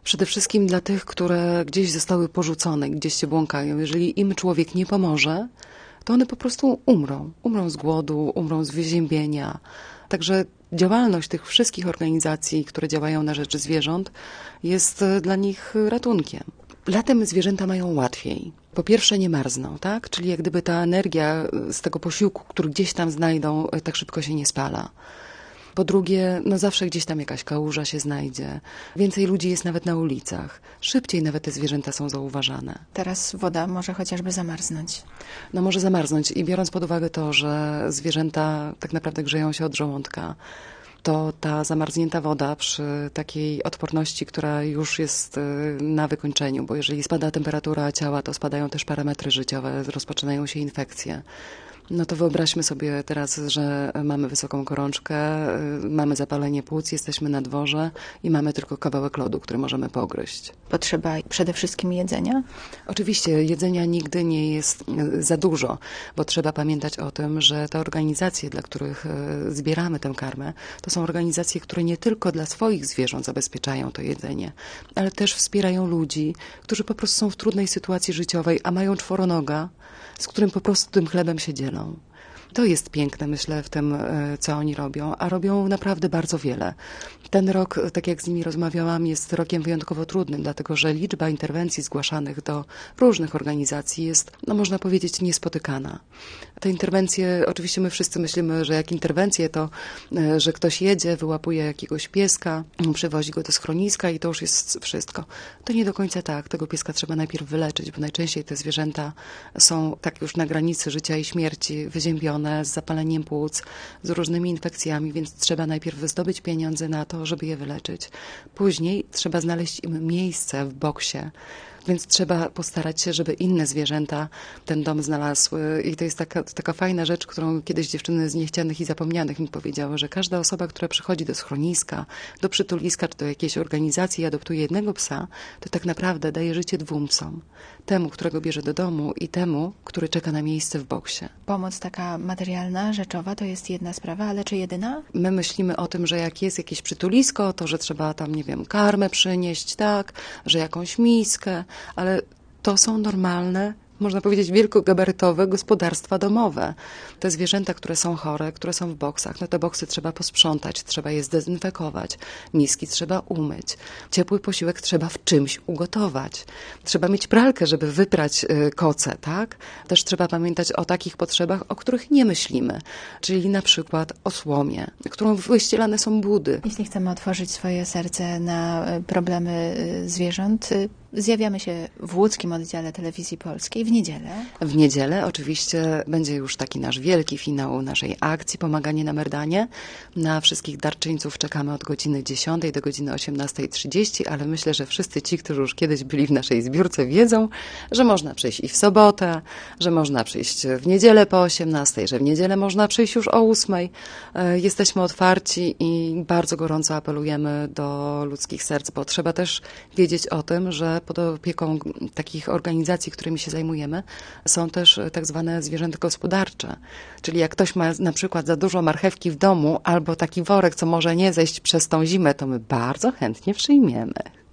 Przede wszystkim dla tych, które gdzieś zostały porzucone, gdzieś się błąkają. Jeżeli im człowiek nie pomoże, to one po prostu umrą. Umrą z głodu, umrą z wyziębienia. Także działalność tych wszystkich organizacji, które działają na rzecz zwierząt, jest dla nich ratunkiem. Latem zwierzęta mają łatwiej. Po pierwsze nie marzną, tak? Czyli jak gdyby ta energia z tego posiłku, który gdzieś tam znajdą, tak szybko się nie spala. Po drugie, no zawsze gdzieś tam jakaś kałuża się znajdzie. Więcej ludzi jest nawet na ulicach. Szybciej nawet te zwierzęta są zauważane. Teraz woda może chociażby zamarznąć. No może zamarznąć i biorąc pod uwagę to, że zwierzęta tak naprawdę grzeją się od żołądka, to ta zamarznięta woda przy takiej odporności, która już jest na wykończeniu, bo jeżeli spada temperatura ciała, to spadają też parametry życiowe, rozpoczynają się infekcje. No to wyobraźmy sobie teraz, że mamy wysoką gorączkę, mamy zapalenie płuc, jesteśmy na dworze i mamy tylko kawałek lodu, który możemy pogryźć. Potrzeba przede wszystkim jedzenia? Oczywiście jedzenia nigdy nie jest za dużo, bo trzeba pamiętać o tym, że te organizacje, dla których zbieramy tę karmę, to są organizacje, które nie tylko dla swoich zwierząt zabezpieczają to jedzenie, ale też wspierają ludzi, którzy po prostu są w trudnej sytuacji życiowej, a mają czworonoga, z którym po prostu tym chlebem się dzielą. To jest piękne, myślę, w tym, co oni robią, a robią naprawdę bardzo wiele. Ten rok, tak jak z nimi rozmawiałam, jest rokiem wyjątkowo trudnym, dlatego że liczba interwencji zgłaszanych do różnych organizacji jest, no można powiedzieć, niespotykana. Te interwencje, oczywiście my wszyscy myślimy, że jak interwencje, to że ktoś jedzie, wyłapuje jakiegoś pieska, przywozi go do schroniska i to już jest wszystko. To nie do końca tak. Tego pieska trzeba najpierw wyleczyć, bo najczęściej te zwierzęta są tak już na granicy życia i śmierci, wyziębione, z zapaleniem płuc, z różnymi infekcjami, więc trzeba najpierw zdobyć pieniądze na to, żeby je wyleczyć. Później trzeba znaleźć im miejsce w boksie, więc trzeba postarać się, żeby inne zwierzęta ten dom znalazły. I to jest taka fajna rzecz, którą kiedyś dziewczyny z Niechcianych i Zapomnianych mi powiedziały, że każda osoba, która przychodzi do schroniska, do przytuliska, czy do jakiejś organizacji i adoptuje jednego psa, to tak naprawdę daje życie 2 psom. Temu, którego bierze do domu i temu, który czeka na miejsce w boksie. Pomoc taka materialna, rzeczowa to jest jedna sprawa, ale czy jedyna? My myślimy o tym, że jak jest jakieś przytulisko, to że trzeba tam, nie wiem, karmę przynieść, tak, że jakąś miskę, ale to są normalne, można powiedzieć, wielkogabarytowe gospodarstwa domowe. Te zwierzęta, które są chore, które są w boksach, no te boksy trzeba posprzątać, trzeba je zdezynfekować, miski trzeba umyć, ciepły posiłek trzeba w czymś ugotować. Trzeba mieć pralkę, żeby wyprać koce, tak? Też trzeba pamiętać o takich potrzebach, o których nie myślimy, czyli na przykład o słomie, którą wyścielane są budy. Jeśli chcemy otworzyć swoje serce na problemy zwierząt, zjawiamy się w łódzkim oddziale Telewizji Polskiej w niedzielę. W niedzielę oczywiście będzie już taki nasz wielki finał naszej akcji Pomaganie na Merdanie. Na wszystkich darczyńców czekamy od godziny 10 do godziny 18:30, ale myślę, że wszyscy ci, którzy już kiedyś byli w naszej zbiórce, wiedzą, że można przyjść i w sobotę, że można przyjść w niedzielę po 18, że w niedzielę można przyjść już o 8. Jesteśmy otwarci i bardzo gorąco apelujemy do ludzkich serc, bo trzeba też wiedzieć o tym, że pod opieką takich organizacji, którymi się zajmujemy, są też tak zwane zwierzęta gospodarcze. Czyli jak ktoś ma na przykład za dużo marchewki w domu albo taki worek, co może nie zejść przez tą zimę, to my bardzo chętnie przyjmiemy.